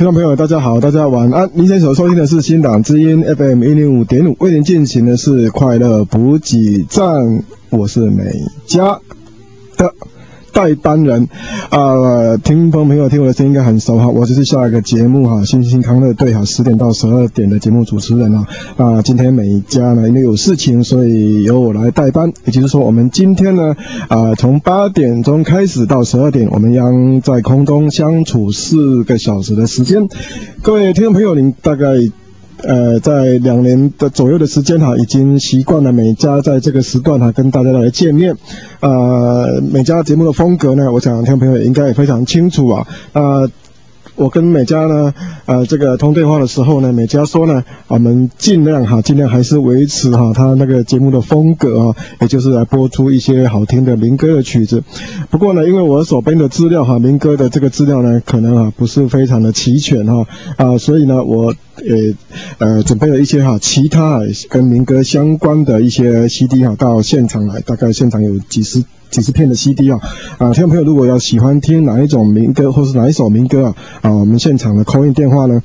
听众朋友大家好，大家晚安。您现在所收听的是新党之音 FM 105.5，为您进行的是快乐补给站，我是美嘉的代班人。听众朋友听我的声音应该很熟哈，我就是下一个节目哈，新兴康乐队哈，10点到12点的节目主持人啊。今天美嘉呢因为有事情，所以由我来代班，也就是说我们今天呢从8点钟开始到12点，我们将在空中相处4个小时的时间。各位听众朋友，您大概在2年的左右的时间哈，已经习惯了美嘉在这个时段哈跟大家来见面。美嘉节目的风格呢，我想听众朋友应该也非常清楚啊。我跟美嘉呢，这个通对话的时候呢，美嘉说呢，我们尽量还是维持他那个节目的风格也就是来播出一些好听的民歌的曲子。不过呢，因为我手边的资料民歌的这个资料呢，可能不是非常的齐全所以呢，我准备了一些其他跟民歌相关的一些 CD 到现场来，大概现场有几十片的 CD 听众朋友如果要喜欢听哪一种民歌或是哪一首民歌我们现场的 call in 电话呢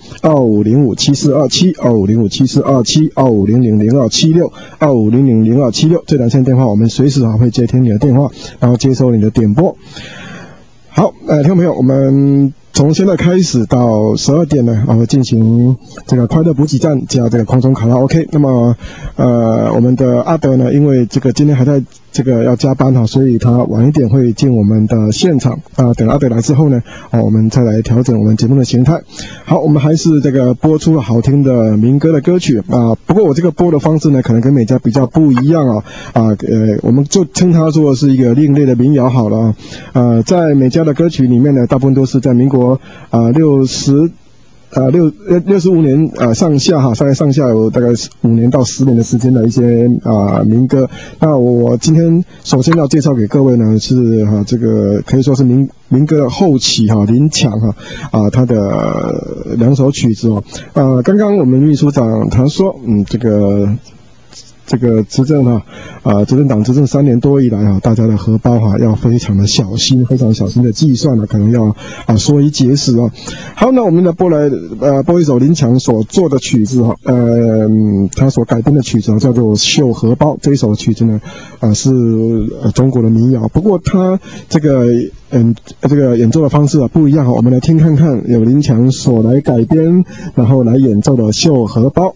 25057427 25057427 25000276 25000276这2线电话，我们随时会接听你的电话，然后接收你的点播。好，听众朋友，我们从现在开始到12点呢，会进行这个快乐补给站加这个空中卡拉 OK。那么，我们的阿德呢，因为这个今天还在这个要加班所以他晚一点会进我们的现场等阿德来之后呢，我们再来调整我们节目的形态。好，我们还是这个播出了好听的民歌的歌曲不过我这个播的方式呢，可能跟美嘉比较不一样我们就称它做是一个另类的民谣好了在美嘉的歌曲里面呢，大部分都是在民国65年上下大概上下有大概5年到10年的时间的一些民歌。那我今天首先要介绍给各位呢是这个可以说是民歌的后期林强他的2首曲子刚刚我们秘书长他说这个执政执政党执政3年多以来大家的荷包要非常的小心，非常小心的计算可能要缩衣节食好，那我们来播一首林强所做的曲子他所改编的曲子叫做《绣荷包》。这一首曲子呢是中国的民谣，不过他这个演奏的方式不一样我们来听看看由林强所来改编然后来演奏的《绣荷包》。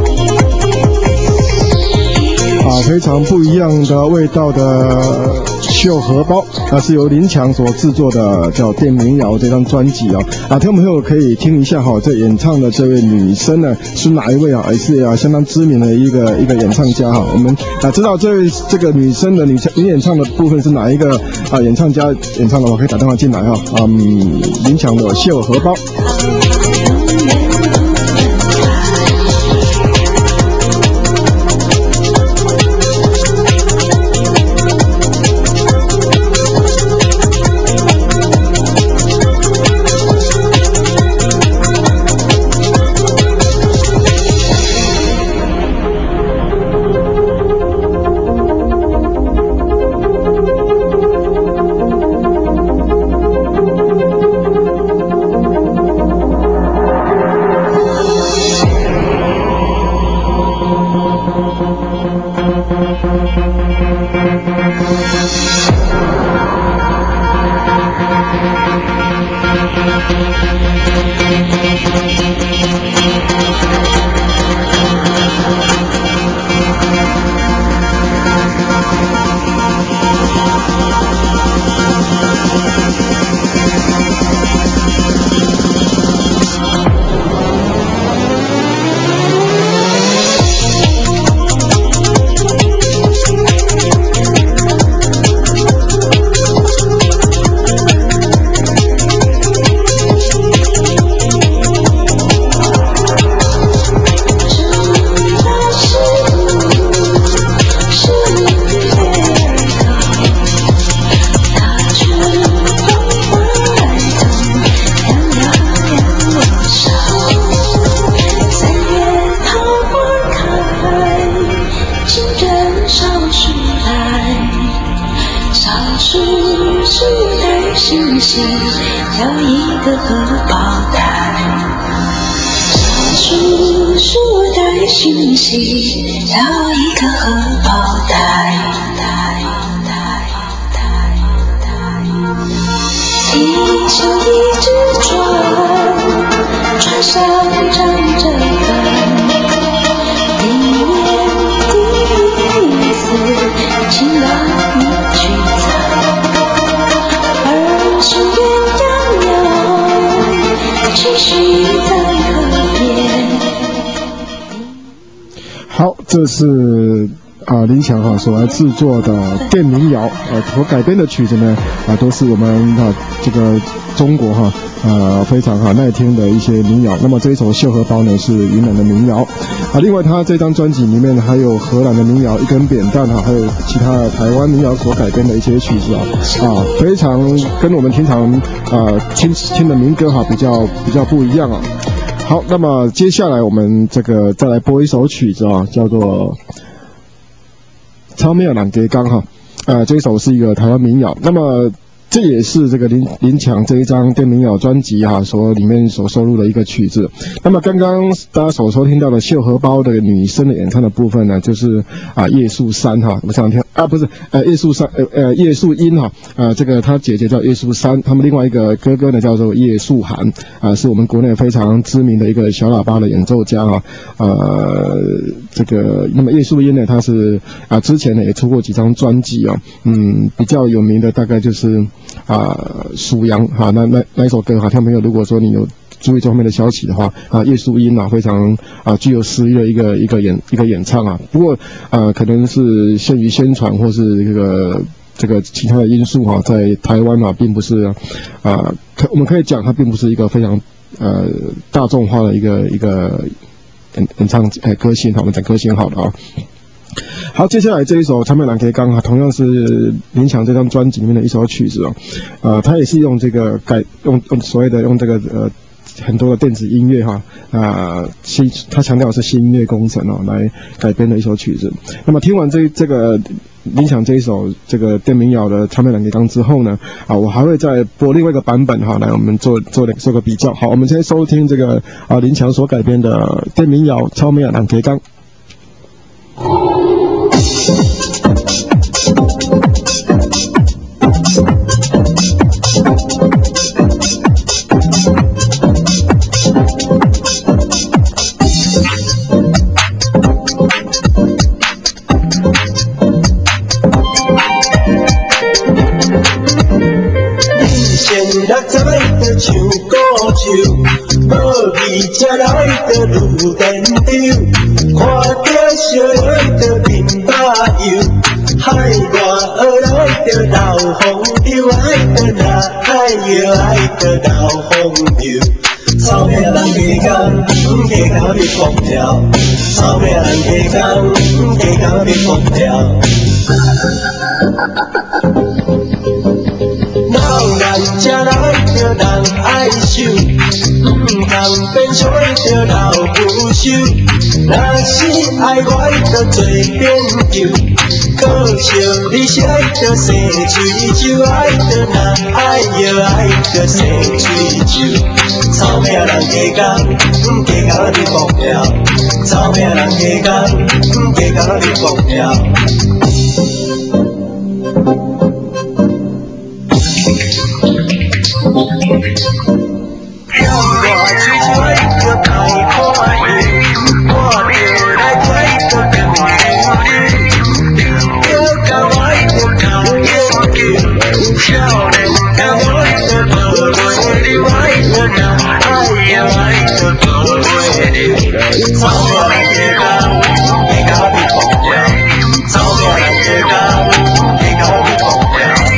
非常不一样的味道的秀荷包，是由林强所制作的，叫《电民谣》这张专辑哦。听众朋友可以听一下哈，这演唱的这位女生呢是哪一位啊？也是相当知名的一个演唱家哈。我们知道这个女生的女演唱的部分是哪一个演唱家演唱的话，可以打电话进来哈。林强的《秀荷包》。好，这是林强所来制作的电民谣，所改编的曲子呢都是我们这个中国非常耐听的一些民谣。那么这一首《秀荷包》呢是云南的民谣另外他这张专辑里面还有荷兰的民谣一根扁担还有其他的台湾民谣所改编的一些曲子非常跟我们平常听的民歌比较不一样好，那么接下来我们这个再来播一首曲子叫做《草莓人给刚》这一首是一个台湾民谣。那么这也是这个林强这一张电民谣专辑里面所收录的一个曲子。那么刚刚大家所收听到的秀荷包的女生的演唱的部分呢，就是叶素珊我想听不是叶素珊叶素英这个她姐姐叫叶素珊，他们另外一个哥哥呢叫做叶素涵是我们国内非常知名的一个小喇叭的演奏家这个那么叶素英呢，她是之前呢也出过几张专辑比较有名的大概就是属羊那一首歌听众朋友如果说你有注意这方面的消息的话叶素英非常具有实力的一个演唱不过可能是限于宣传或是这个其他的因素在台湾并不是我们可以讲它并不是一个非常大众化的一个演唱歌星我们讲歌星好了好，接下来这一首《草莓人给刚》同样是林强这张专辑里面的一首曲子他也是用这个用所谓的用这个很多的电子音乐他强调的是新音乐工程来改编的一首曲子。那么听完这个林强这一首这个电民谣的《草莓人给刚》之后呢我还会再播另外一个版本来我们做个比较。好，我们先收听这个林强所改编的电民谣《草莓人给刚》。 才来到路边场，看到小妹着面巴油，海外学来着老风流，爱着那爱哟爱着老风流。草命人加工，加到你疯掉；草命人加工，加到你疯掉。老人才来着人爱受，通变做着老不朽。若是爱我着做朋友，可惜你是爱着生水酒，爱着那爱哟爱着生水酒。草命人加工，加到你疯掉；草命人加工，加到你疯掉。向我吹吹着大看戏，看着来吹着更溜溜，着到我着大眼睛，少年家我着无袂溜，爱着那爱呀爱着无袂溜，草命人加工，加到你疯掉，草命人加工，加到你疯掉。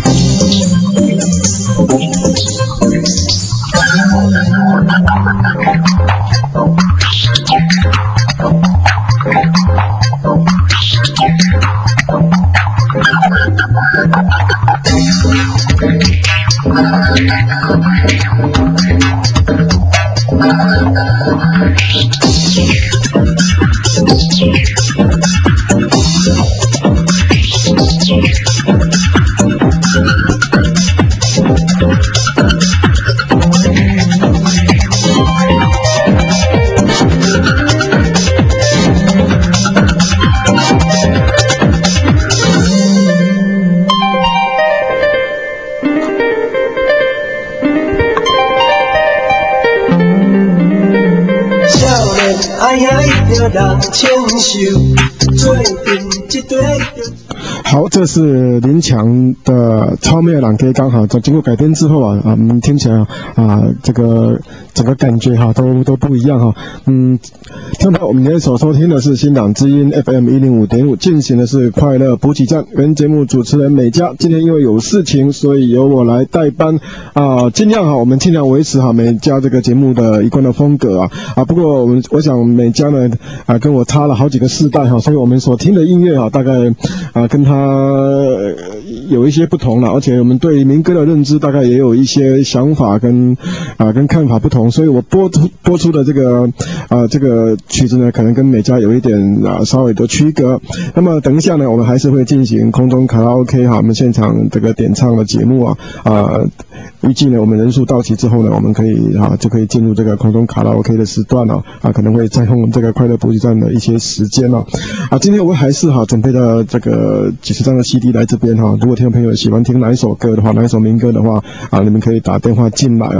好，这是林强的《超灭狼 K》，刚好经过改编之后啊，听起来这个整个感觉都不一样哈。现在我们今天所收听的是新党之音 FM 105.5，进行的是快乐补给站，跟节目主持人美嘉。今天因为有事情，所以由我来代班我们尽量维持美嘉这个节目的一贯的风格不过我想美嘉呢跟我差了好几个世代所以我们所听的音乐大概跟他有一些不同了，而且我们对民歌的认知大概也有一些想法跟看法不同，所以我播出的这个曲子呢，可能跟美嘉有一点稍微的区隔。那么等一下呢，我们还是会进行空中卡拉 OK 我们现场这个点唱的节目预计呢，我们人数到齐之后呢，我们可以就可以进入这个空中卡拉 OK 的时段可能会占用这个快乐补给站的一些时间今天我还是准备了这个几十张的 CD 来这边如果听众朋友喜欢听哪一首歌的话，哪一首民歌的话你们可以打电话进来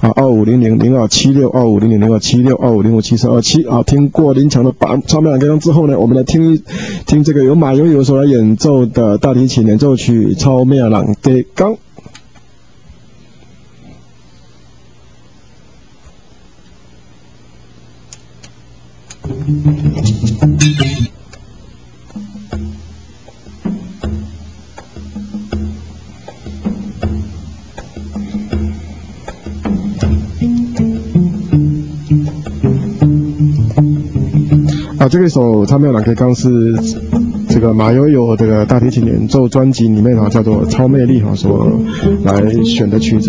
250002762500027625057427听过林强的超美两歌之后呢，我们来听这个由马友友所来演奏的大提琴演奏曲《超美两歌》。这个首《超妙两个刚》是这个马友友这个大提琴演奏专辑里面叫做《超魅力》所来选的曲子。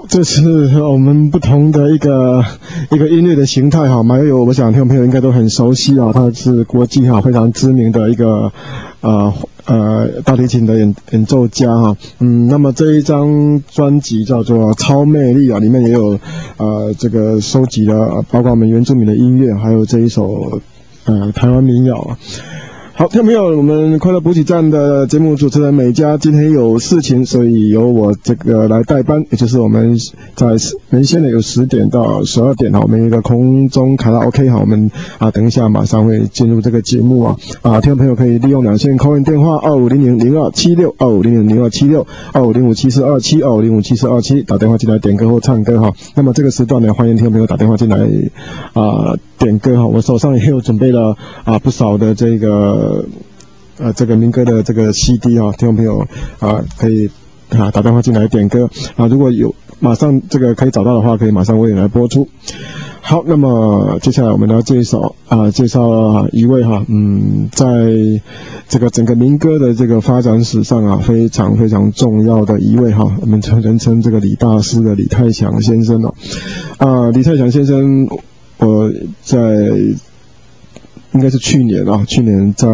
这是我们不同的一个音乐的形态哈。马友友，我想听众朋友应该都很熟悉啊，他是国际非常知名的一个大提琴的演奏家哈。那么这一张专辑叫做《超魅力》啊，里面也有这个收集了包括我们原住民的音乐，还有这一首台湾民谣啊。好，听众朋友，我们快乐补给站的节目主持人美嘉今天有事情，所以由我这个来代班，也就是我们在原先的有10点到12点哈，我们一个空中卡拉 OK 哈，我们等一下马上会进入这个节目听众朋友可以利用两线 call in 电话25000276 25000276 25057427 25057427打电话进来点歌或唱歌哈。那么这个时段呢，欢迎听众朋友打电话进来点歌哈。我手上也有准备了不少的这个民歌的这个 CD 听众朋友可以打电话进来点歌如果有马上这个可以找到的话，可以马上为你来播出。好，那么接下来我们要介绍一位在这个整个民歌的这个发展史上非常非常重要的一位我们人称这个李大师的李泰祥先生李泰祥先生，我在应该是去年在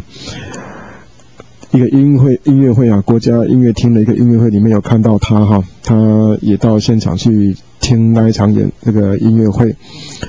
一个音乐会国家音乐厅的一个音乐会里面有看到他他也到现场去听那一场这个音乐会，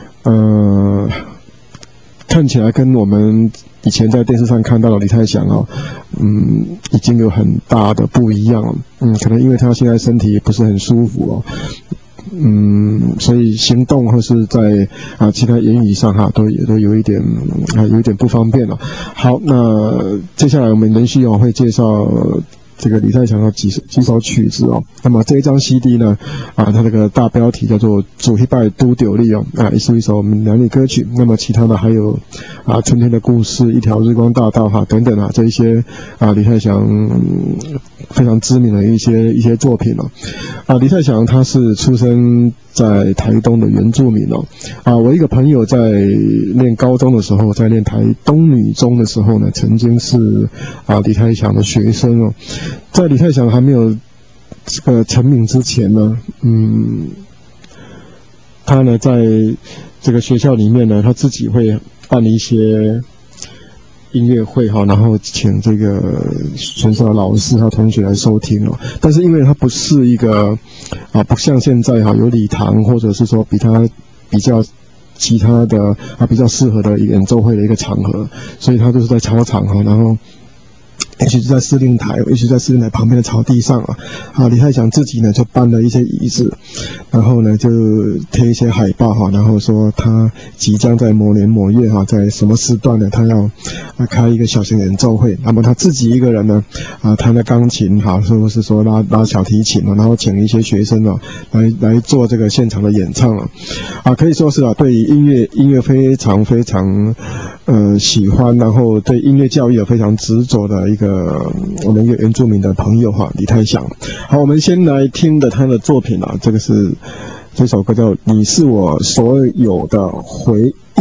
看起来跟我们以前在电视上看到的李泰祥已经有很大的不一样了，可能因为他现在身体不是很舒服所以行动或是在其他言语上都有一点不方便了。好，那接下来我们连续会介绍这个李泰祥的几首曲子那么这一张 CD 呢它这个大标题叫做《主一拜都丢利》也是一首我们男女歌曲。那么其他的还有春天的故事、一条日光大道等等这一些李泰祥非常知名的一些作品李泰祥他是出生在台东的原住民我一个朋友在念高中的时候，在念台东女中的时候呢，曾经是李泰祥的学生在李泰祥还没有这个成名之前呢，他呢在这个学校里面呢，他自己会办一些音乐会然后请这个学校的老师和同学来收听但是因为他不是一个不像现在有礼堂，或者是说比较其他的比较适合的演奏会的一个场合，所以他就是在操场然后也许在司令台旁边的草地上李泰祥自己呢就搬了一些椅子，然后呢就贴一些海报然后说他即将在某年某月在什么时段呢，他要开一个小型演奏会。那么他自己一个人呢弹了钢琴或者是说拉小提琴然后请一些学生来做这个现场的演唱可以说是对音乐非常非常喜欢，然后对音乐教育有非常执着的一个我们一个原住民的朋友李泰祥。好，我们先来听的他的作品这个是这首歌叫《你是我所有的回忆》。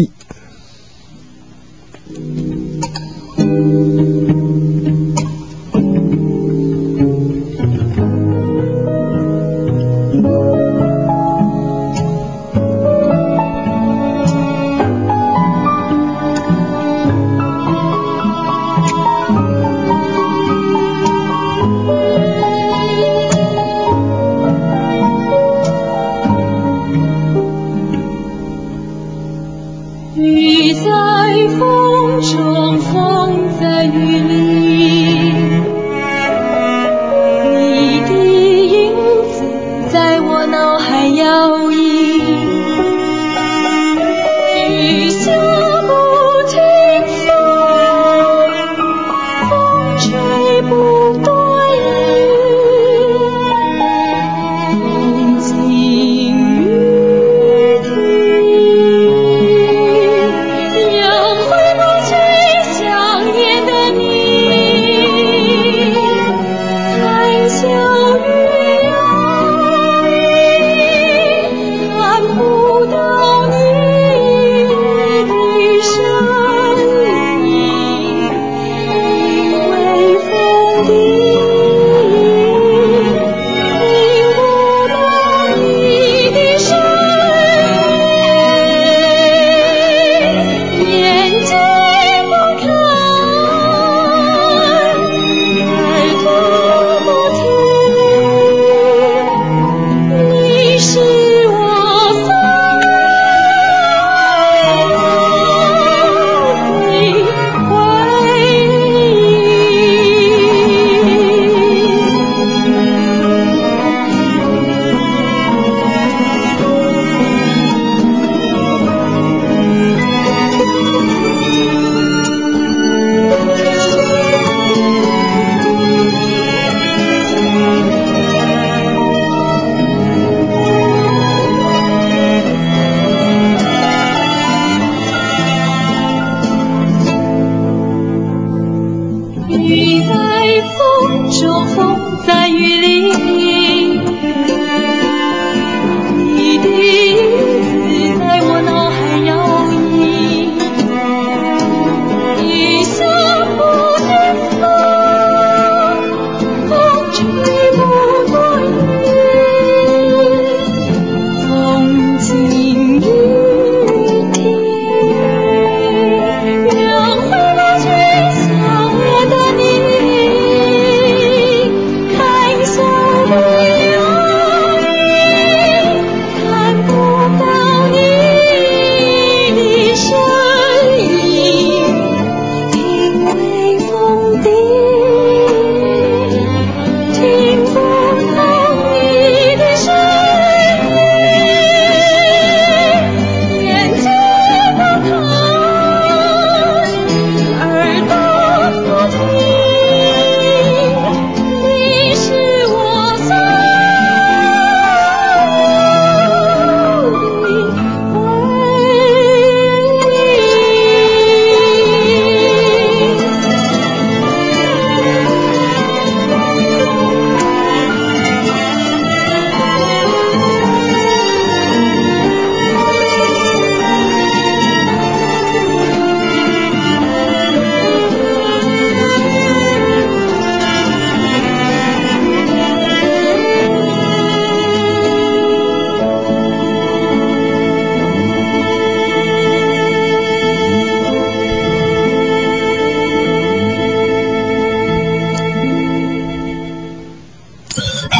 雨在风中，风在雨里，你的影子在我脑海摇曳，雨下不停歇，风吹不断意，风静雨停，要回不去想念的你。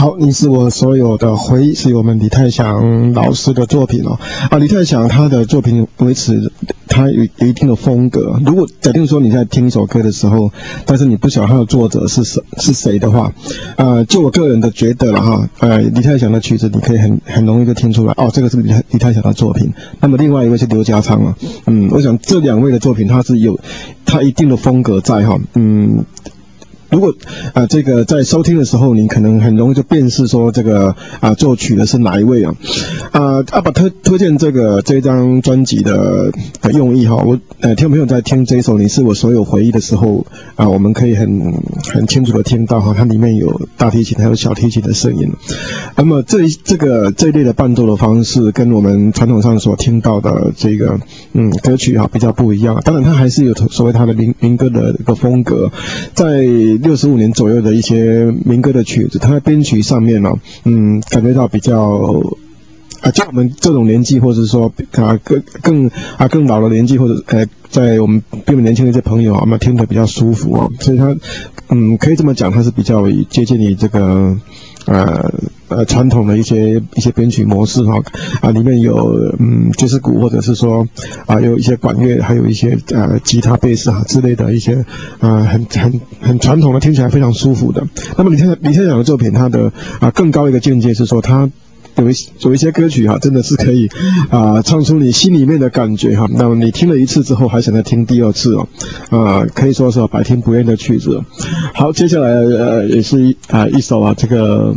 好，你是我所有的回忆，是我们李泰祥老师的作品哦。李泰祥他的作品维持他有一定的风格。如果假定说你在听一首歌的时候，但是你不晓得他的作者是谁的话，就我个人的觉得了哈，李泰祥的曲子你可以很容易就听出来，哦，这个是李泰祥的作品。那么另外一位是刘家昌啊，我想这两位的作品他是有他一定的风格在哈，如果这个在收听的时候，你可能很容易就辨识说这个作曲的是哪一位啊？阿爸推荐这张专辑的用意哈，我听众朋友在听这一首《你是我所有回忆》的时候我们可以很清楚的听到哈，它里面有大提琴还有小提琴的声音。那么这一类的伴奏的方式跟我们传统上所听到的这个歌曲比较不一样。当然它还是有所谓它的民歌的一个风格，在65年左右的一些民歌的曲子，它在编曲上面感觉到比较就我们这种年纪，或者是说更老的年纪，或者在我们比我们年轻的一些朋友我们听得比较舒服所以它可以这么讲，它是比较接近于这个传统的一些编曲模式里面有爵士鼓，或者是说有一些管乐，还有一些吉他、贝斯之类的一些很传统的，听起来非常舒服的。那么李泰祥的作品，他的更高一个境界是说他有一些歌曲真的是可以唱出你心里面的感觉那么你听了一次之后还想再听第二次可以说是百听不厌的曲子。好，接下来也是一首这个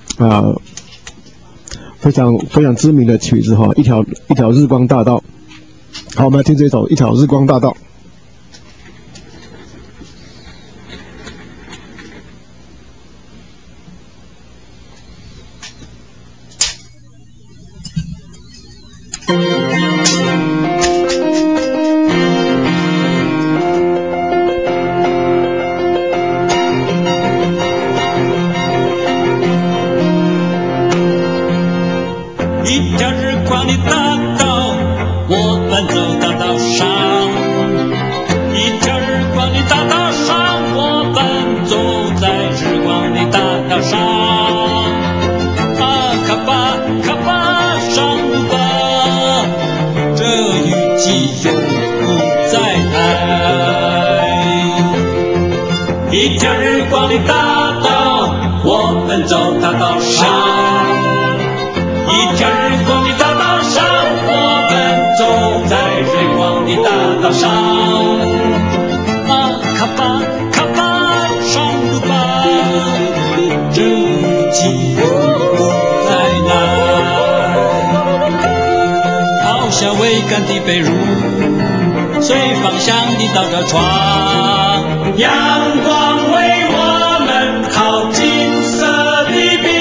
非常非常知名的曲子一条日光大道。好，我们来听这首一条日光大道。 一条日光的大道，我奔走大道上。一条日光的大道上，我奔走在日光的大道上。卡巴卡巴上路吧，这雨季永不再来。一条日光的大道，我奔走大道上。一条日光的大道上，我奔走在日光的大道上。卡巴卡巴上路吧，这雨季永不再来。好像桅杆的被褥，随方向的倒着床，阳光为我们烤金色的饼。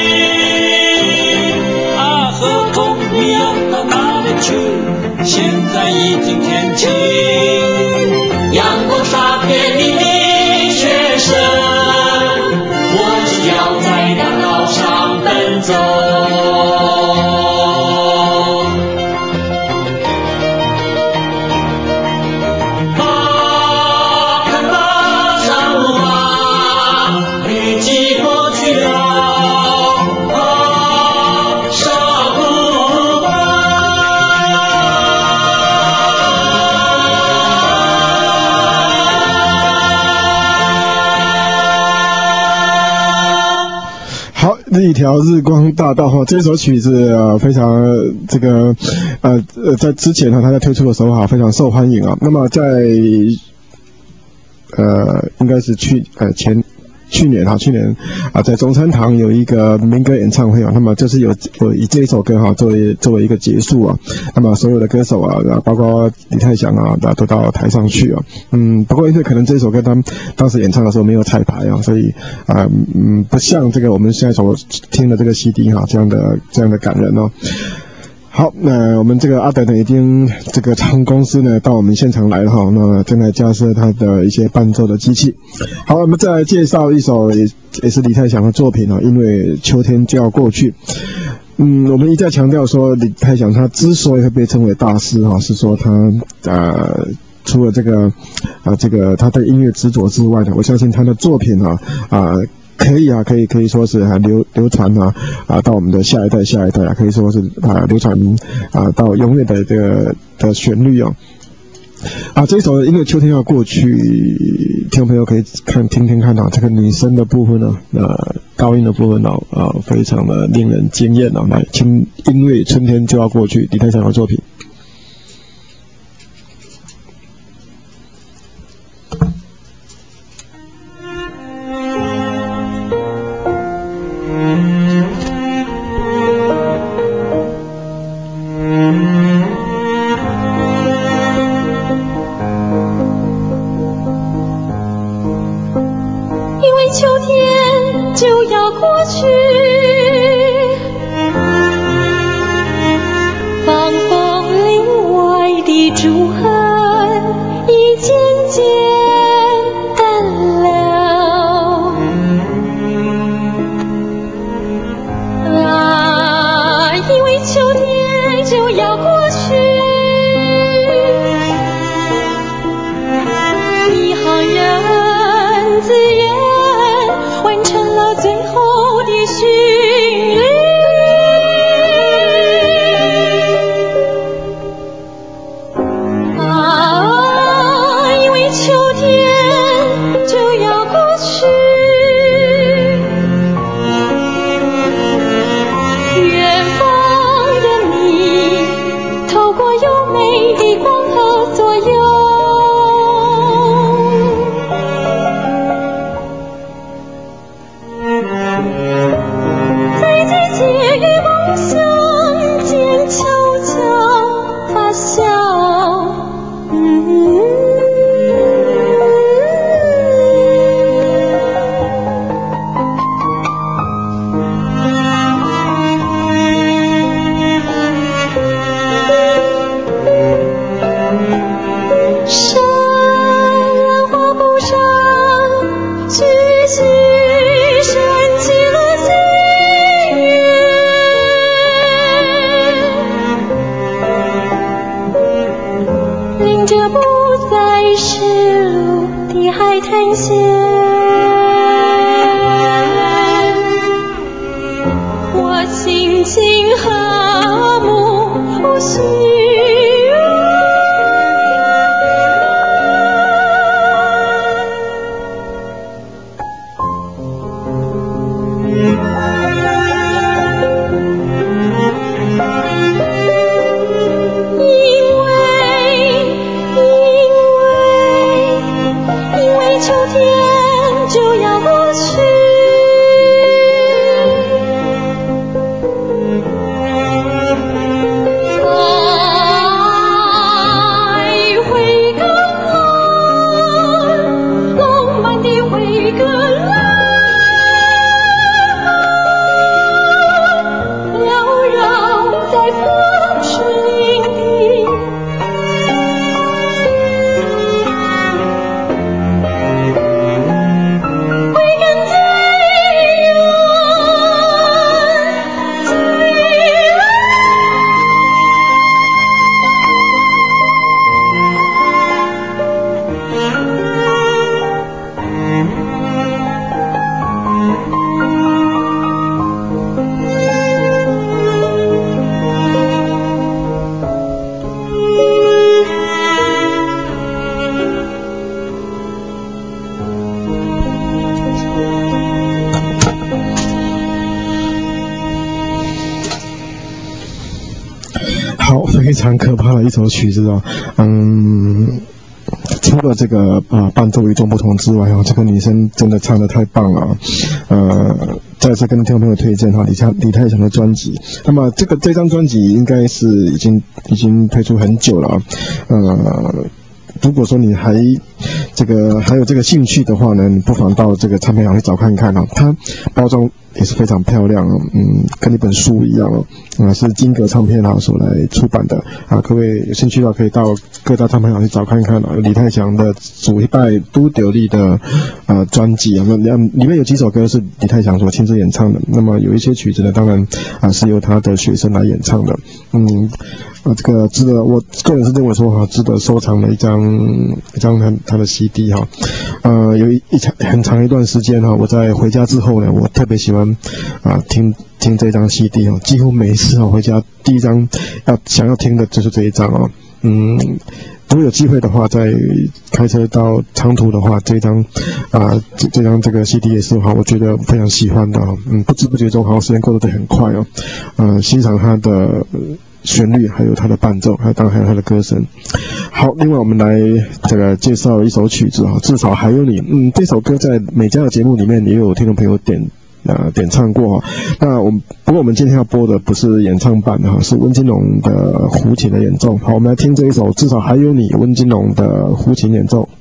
你要到哪里去？现在已经天晴，阳光洒遍你的全身，我只要在大道上奔走。看吧，上路吧，雨季过去了。 一条日光大道这首曲子非常这个在之前他在推出的时候非常受欢迎那么在应该是去年在中山堂有一个民歌演唱会那么就是有以这一首歌作为一个结束那么所有的歌手包括李泰祥都到台上去不过因为可能这首歌当时演唱的时候没有彩排所以不像这个我们现在所听的这个 CD 这样的感人好，那我们这个阿德呢，已经这个唱公司呢到我们现场来了那正在架设他的一些伴奏的机器。好，我们再来介绍一首也是李泰祥的作品因为秋天就要过去。我们一再强调说，李泰祥他之所以会被称为大师是说他除了这个他对音乐执着之外呢，我相信他的作品可以啊，可以说是流传到我们的下一代啊，可以说是流传到永远的这个的旋律哦。这一首因为秋天要过去，听众朋友可以听听看这个女生的部分呢，高音的部分非常的令人惊艳来听，因为春天就要过去，李泰祥的作品。非常可怕的一首曲子除了这个伴奏与众不同之外这个女生真的唱得太棒了再次跟听众朋友推荐李泰祥的专辑。那么这张专辑应该是已经推出很久了如果说你还有这个兴趣的话呢，你不妨到这个唱片行去找看看它也是非常漂亮哦，跟一本书一样哦，是金格唱片所来出版的啊，各位有兴趣的话可以到各大唱片行去找看看啊，李泰祥的主一代都丢力的专辑啊，那里面有几首歌是李泰祥所亲自演唱的，那么有一些曲子呢，当然是由他的学生来演唱的，这个值得，我个人是认为说值得收藏的一张他的 CD 哈，有很长一段时间我在回家之后呢，我特别喜欢听这张 CD 几乎每一次回家第一张想要听的就是这一张如果有机会的话，在开车到长途的话，这张这个 CD 也是我觉得非常喜欢的不知不觉中时间过得很快欣赏它的旋律，还有它的伴奏，当然还有它的歌声。好，另外我们来这个介绍一首曲子至少还有你。这首歌在美嘉的节目里面也有听众朋友点唱过不过我们今天要播的不是演唱版是温金龙的胡琴的演奏。好，我们来听这一首至少还有你，温金龙的胡琴演奏。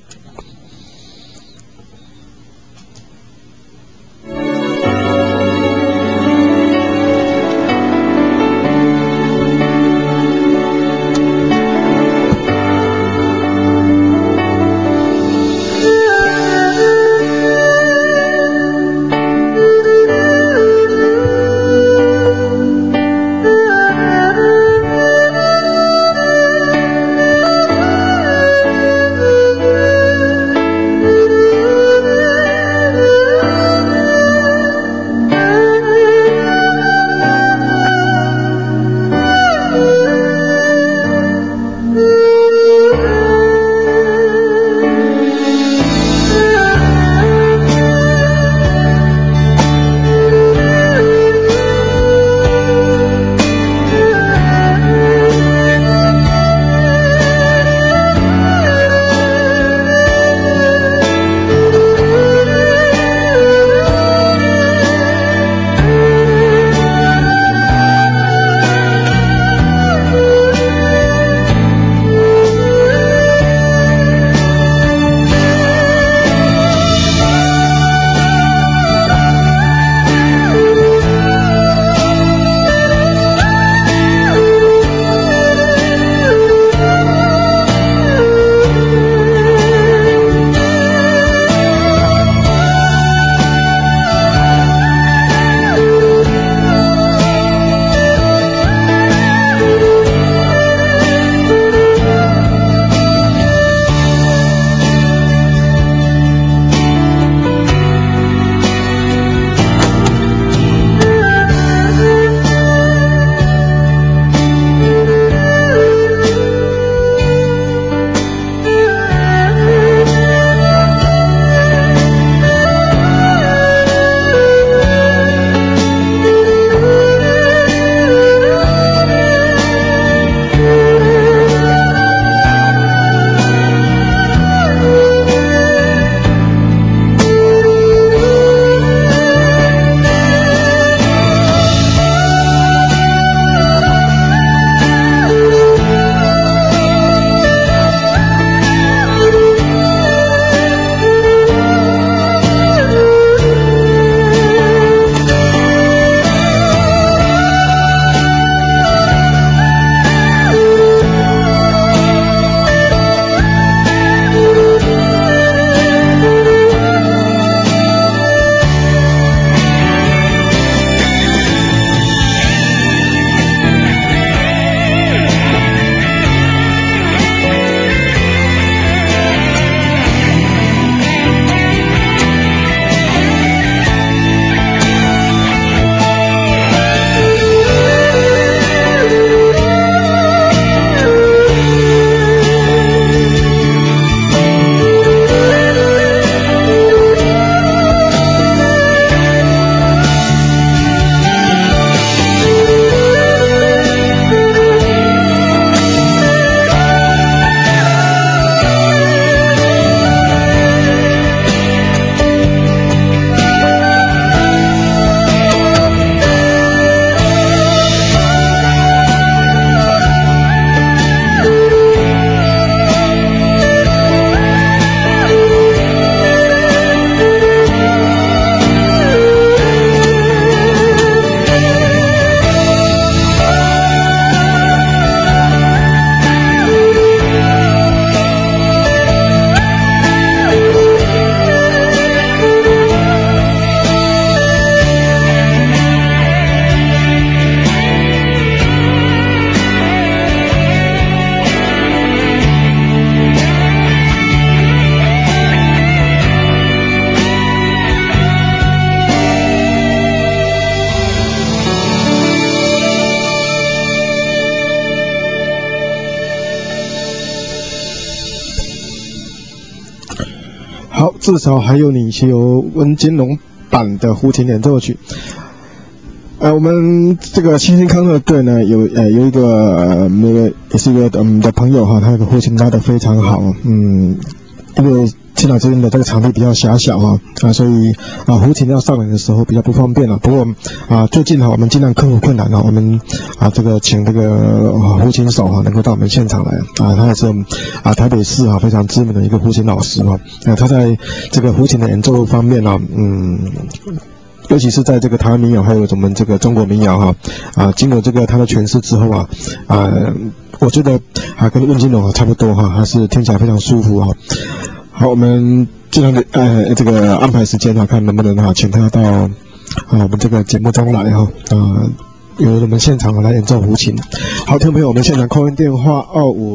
好，至少还有你是由温金龙版的胡琴演奏曲。我们这个新兴康乐队呢，有一个那个也是一个我们的朋友哈，他的胡琴拉得非常好，因为青岛这边的这个场地比较狭小所以胡琴要上来的时候比较不方便了。不过最近我们尽量克服困难我们这个请这个胡琴手能够到我们现场来他也是台北市非常知名的一个胡琴老师他在这个胡琴的演奏方面尤其是在这个台湾民谣还有我们这个中国民谣经过这个他的诠释之后我觉得跟温金龙差不多还是听起来非常舒服好，我们尽量的这个安排时间看能不能请他到我们这个节目中来由我们现场来演奏胡琴。好，听众朋友，我们现场call in电话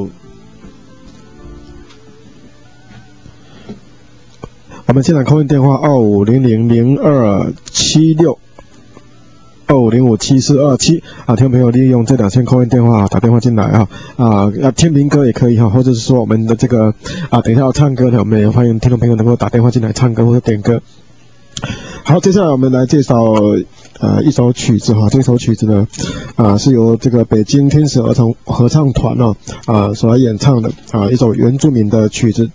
我们现场call in电话2500027625057427听众朋友利用这2线call in电话打电话进来要听民歌也可以或者是说我们的这个等一下要唱歌的，我们也欢迎听众朋友能够打电话进来唱歌或者点歌。好，接下来我们来介绍一首曲子这首曲子呢是由这个北京天使儿童合唱团所来演唱的一首原住民的曲子。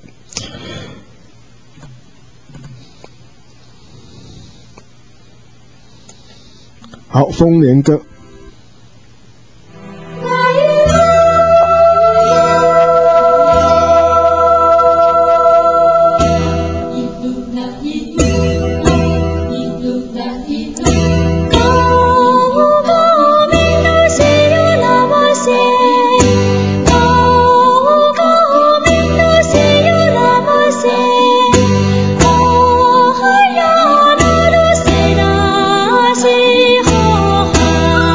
好，丰年歌。 Oh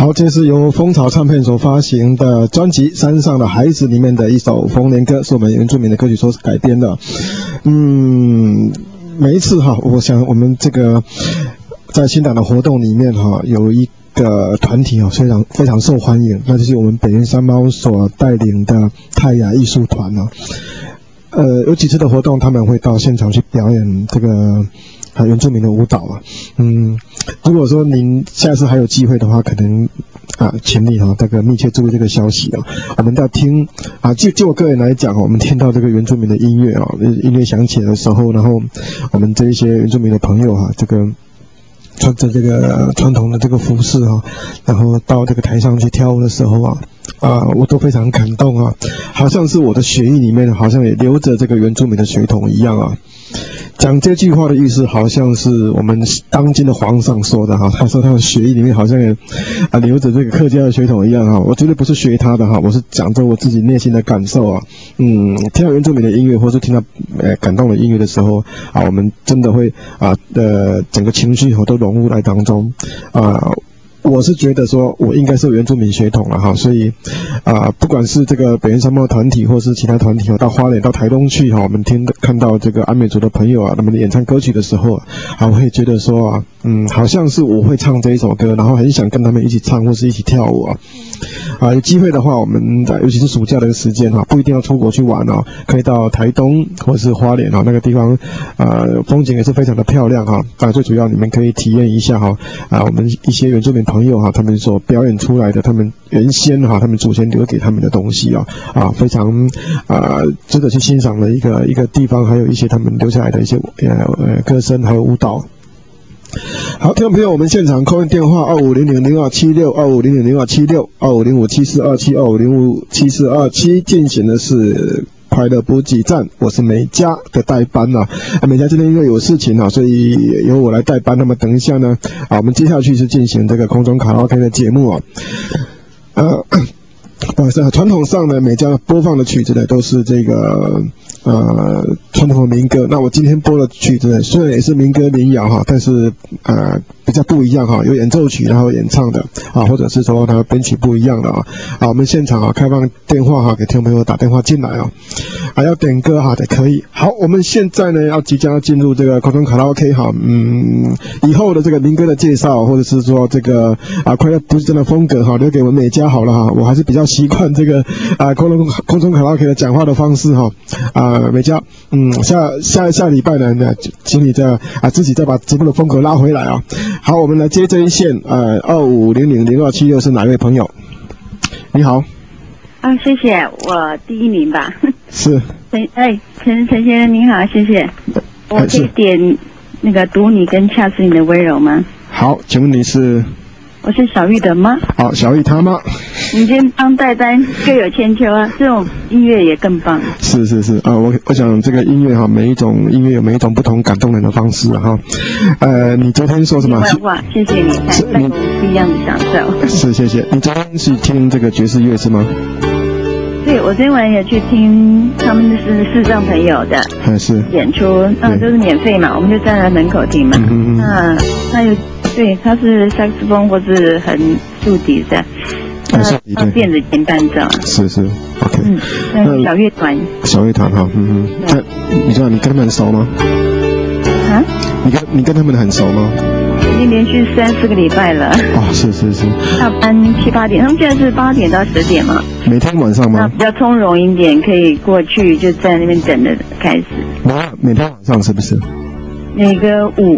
好，这是由蜂巢唱片所发行的专辑《山上的孩子》里面的一首丰年歌，是我们原住民的歌曲所改编的。每一次哈，我想我们这个在新党的活动里面哈，有一个团体啊，非常受欢迎，那就是我们北原山猫所带领的泰雅艺术团啊。有几次的活动，他们会到现场去表演这个原住民的舞蹈啊。如果说您下次还有机会的话，可能请你这个密切注意这个消息啊。我们要听就我个人来讲我们听到这个原住民的音乐啊，音乐响起的时候，然后我们这一些原住民的朋友这个穿着这个传统的这个服饰然后到这个台上去跳舞的时候我都非常感动好像是我的血液里面好像也流着这个原住民的血统一样讲这句话的意思好像是我们当今的皇上说的他说他的血液里面好像也流着这个客家的血统一样我绝对不是学他的我是讲着我自己内心的感受听到原住民的音乐或是听到感动的音乐的时候我们真的会整个情绪都融入在当中我是觉得说我应该是有原住民血统了所以不管是这个北原山猫团体或是其他团体到花莲到台东去我们看到这个阿美族的朋友他们演唱歌曲的时候我会觉得说好像是我会唱这一首歌，然后很想跟他们一起唱或是一起跳舞有机会的话，我们尤其是暑假的时间不一定要出国去玩可以到台东或是花莲那个地方风景也是非常的漂亮最主要你们可以体验一下我们一些原住民朋友他们所表演出来的他们原先他们祖先留给他们的东西非常值得去欣赏的一个地方，还有一些他们留下来的一些歌声还有舞蹈。好，听众朋友，我们现场call in电话2500-0276，2500-7427，2505-7427，2505-7427，进行的是快乐补给站，我是美嘉的代班美嘉今天因为有事情所以由我来代班。那么等一下呢我们接下去是进行这个空中卡拉 OK 的节目不好意思传统上呢美嘉播放的曲子呢都是这个传统的民歌，那我今天播的曲子呢虽然也是民歌民谣但是比较不一样有演奏曲然后演唱的或者是说它编曲不一样的我们现场开放电话给听众朋友打电话进来要点歌的可以。好，我们现在呢即将要进入这个空中卡拉 OK 以后的这个民歌的介绍或者是说这个快乐不是真的风格留给我们美嘉好了我还是比较习惯这个空中卡拉 OK 的讲话的方式美嘉下礼拜呢请你自己再把节目的风格拉回来好，我们来接这一线2500-0276是哪位朋友？你好谢谢，我第一名吧。 是陈先生您好，谢谢。我可以点那个读你跟恰似你的温柔吗？ 好，请问你是？ 我是小玉的妈。 好，小玉他妈。 你今天当代班各有千秋这种音乐也更棒。是我想这个音乐每一种音乐有每一种不同感动人的方式你昨天说什么？ 哇，谢谢你带给我不一样的享受。 是，谢谢。你昨天是听这个爵士乐是吗？ 对，我今晚也去听他们是视障朋友的演出，都是免费嘛，我们就站在门口听嘛。他是萨克斯风或是很竖笛的，电子琴伴奏。是 ，OK。 小乐团你知道你跟他们很熟吗？你跟他们很熟吗？ 已经连续3-4个礼拜了。 是。 下班7、8点，他们现在是8点到10点嘛。 每天晚上吗？ 那比较从容一点，可以过去就在那边等着开始。 每天晚上是不是？ 每周五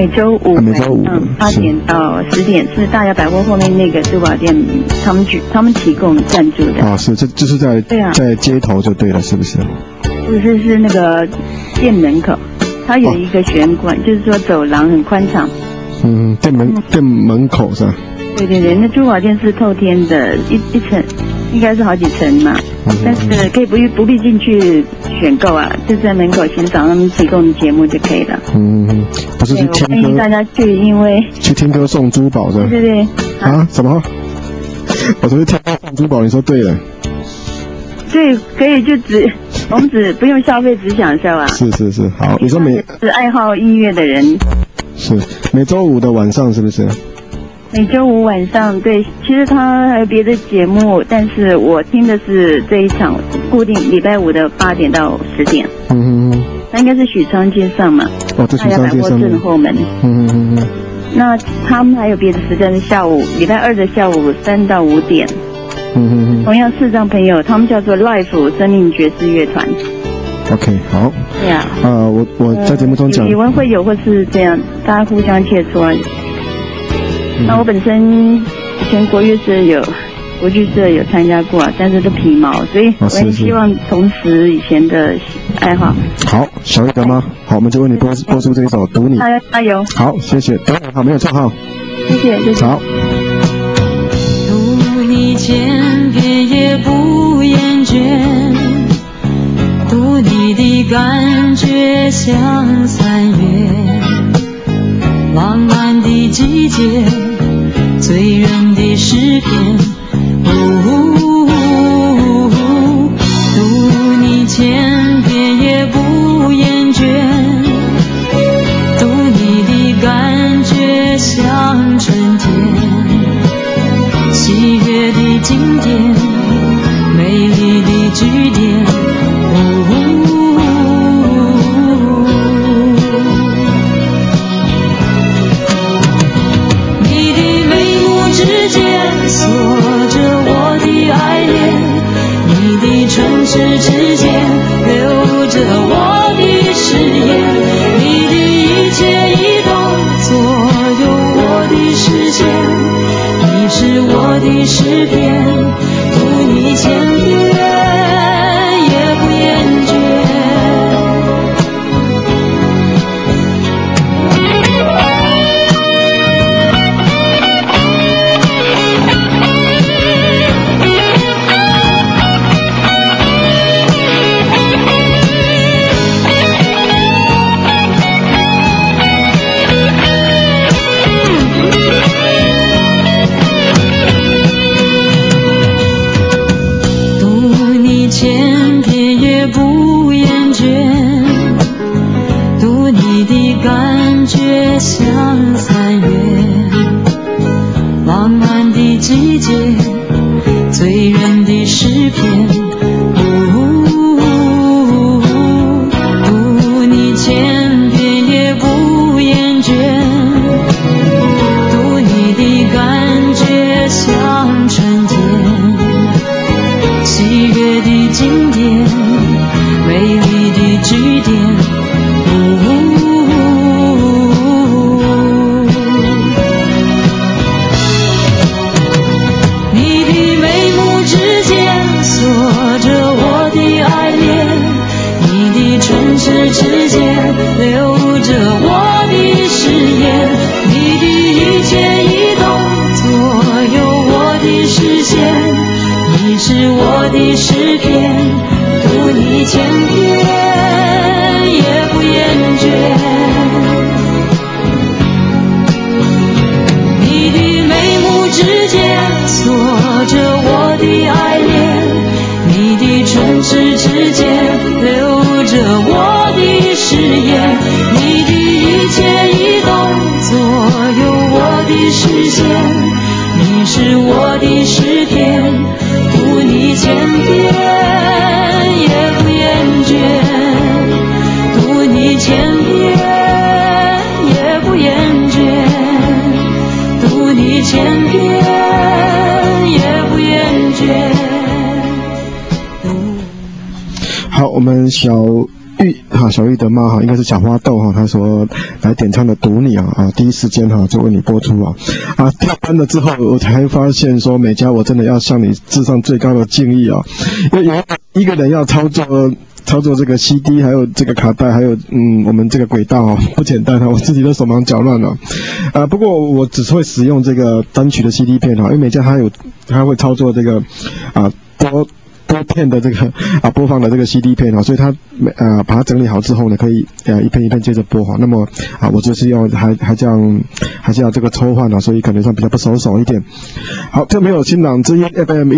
8点到10点是大雅百货后面那个珠宝店，他们提供赞助的。 这就是在街头就对了，是不是？ 不是，是那个店门口，它有一个玄关，就是说走廊很宽敞。 店门口是吧？ 对，那珠宝店是透天的，一层应该是好几层嘛，但是可以不必进去选购就在门口欣赏他们提供的节目就可以了。 不是去听歌， 欢迎大家去，因为去听歌送珠宝是吧？ 对。 什么？我说听歌送珠宝，你说对了。 对，可以我们只不用消费，只享受是，好，你说是爱好音乐的人。 是每周五的晚上是不是？ 每周五晚上，对，其实他还有别的节目，但是我听的是这一场固定礼拜五的8点到10点。那应该是许昌街上嘛？ 哦，在许昌街上面。 正后门。那他们还有别的时间是礼拜二的下午3到5点。同样视障朋友，他们叫做 Life 生命爵士乐团。 OK， 好。 对啊。 我在节目中讲。 语文会有或是这样，大家互相切磋。那我本身以前国剧社有参加过，但是都皮毛，所以我也希望重拾以前的爱好。 好，小玉德吗？好，我们就为你播出这一首《读你》。 加油！ 好，谢谢。等会好，没有错哈。 谢谢。 好。 读你千遍也不厌倦，读你的感觉像3月。浪漫的季节，醉人的诗篇，读你千遍也不厌倦，读你的感觉像春天，喜悦的经典，美丽的句点，唇齿之间留着我的誓言，你的一切移动左右我的视线，你是我的诗篇，读你千遍也不厌倦。千遍也不厌倦，读你的感觉像3月，浪漫的季节，醉人的诗篇，读你千遍也不厌倦，读你的感觉像春天，喜悦的经典，美丽的句点，你的眉目之间锁着我的爱恋，你的唇齿之间留着我的誓言，你的一切移动左右我的视线，你是我的诗篇，读你千遍也不厌倦。你的眉目之间锁着我的爱恋，你的唇齿之间留着我的誓言，你的一切移动左右我的视线，你是我的诗篇，读你千遍也不厌倦，读你千遍也不厌倦，读你千遍也不厌倦。 好，我们小玉的妈应该是小花豆她说来点唱的读你第一时间就为你播出跳班了之后，我才发现说美嘉，我真的要向你致上最高的敬意因为有一个人要操作这个 CD， 还有这个卡带，还有我们这个轨道不简单我自己都手忙脚乱了不过我只会使用这个单曲的 CD 片因为美嘉她会操作这个多片的这个播放的这个 CD 片所以他把它整理好之后呢，可以一片一片接着播哈。那么我就是要还这样这个抽换所以可能上比较不手一点。好，这没有新浪之音 FM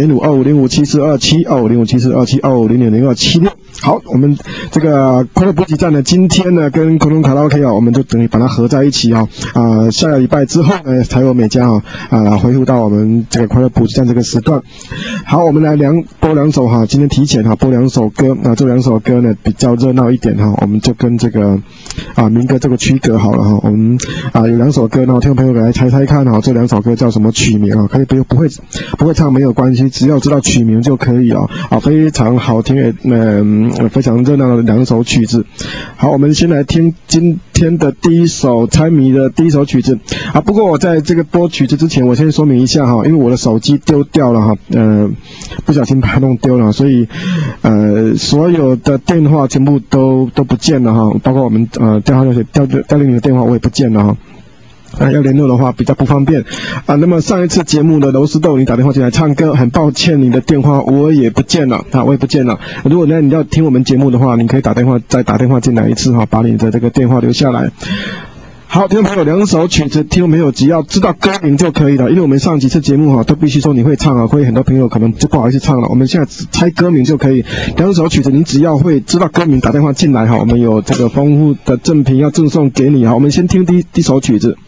105.5250574272505742725000276。好，我们这个快乐补给站呢，今天呢跟空中卡拉 OK 我们就等于把它合在一起下个礼拜之后呢，才有美嘉恢复到我们这个快乐补给站这个时段。好，我们来播两首今天提前播两首歌，这两首歌呢比较热闹一点我们就跟这个民歌这个区隔好了我们有两首歌，然后听众朋友来猜猜看这两首歌叫什么曲名可以不会唱没有关系，只要知道曲名就可以非常好听非常热闹的两首曲子。好，我们先来听今天的第一首猜谜的第一首曲子不过我在这个播曲子之前，我先说明一下因为我的手机丢掉了不小心把它弄丢了，所以所有的电话全部都不见了包括我们电话调令的电话我也不见了要联络的话比较不方便那么上一次节目的柔丝豆你打电话进来唱歌，很抱歉你的电话我也不见了我也不见了。如果呢你要听我们节目的话，你可以再打电话进来一次把你的这个电话留下来。好，听众朋友，两首曲子，听众朋友只要知道歌名就可以了，因为我们上几次节目都必须说你会唱所以很多朋友可能就不好意思唱了。我们现在只猜歌名就可以，两首曲子你只要会知道歌名，打电话进来我们有这个丰富的赠品要赠送给你我们先听第一首曲子。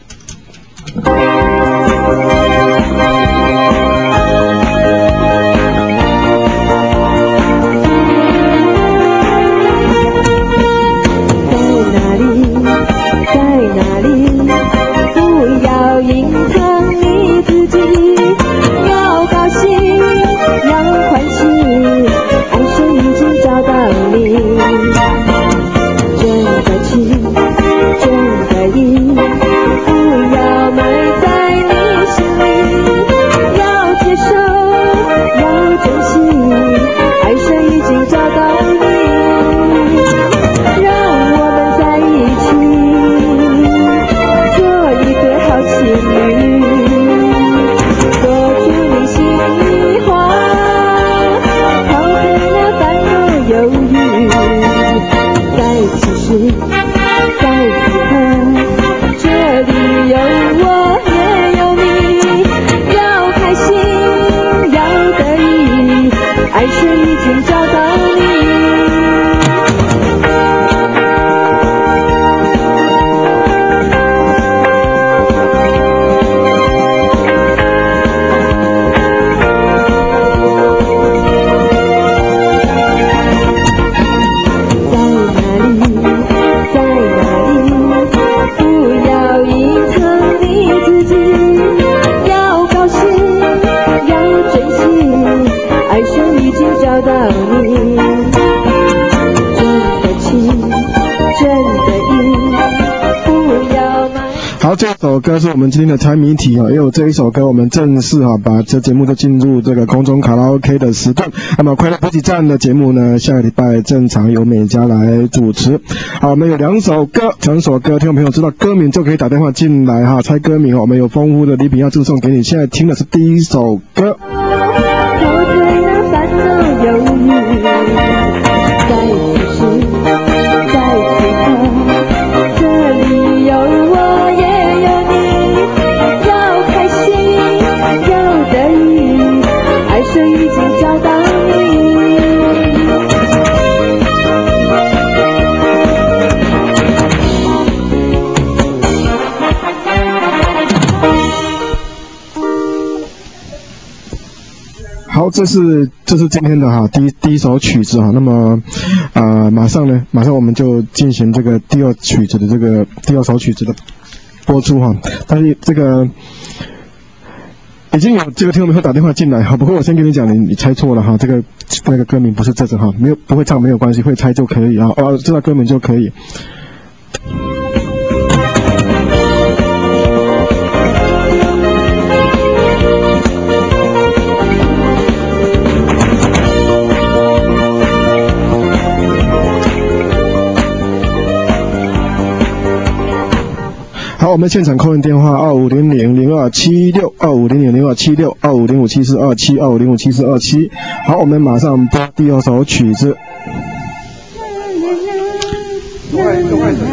好，这首歌是我们今天的猜谜题因为这一首歌我们正式把这节目就进入这个空中卡拉 OK 的时段。那么快乐补给站的节目呢，下个礼拜正常由美嘉来主持。好，我们有两首歌，听众朋友知道歌名就可以打电话进来猜歌名我们有丰富的礼品要赠送给你。现在听的是第一首歌。好，这是今天的第一首曲子那么马上我们就进行这个第二首曲子的播出但是这个已经有这个听众朋友打电话进来不过我先跟你讲，你猜错了这个那个歌名不是这种不会唱没有关系，会猜就可以知道歌名就可以。好，我们现场call in电话25000276250002762505742725057427。好，我们马上播第二首曲子。 外省。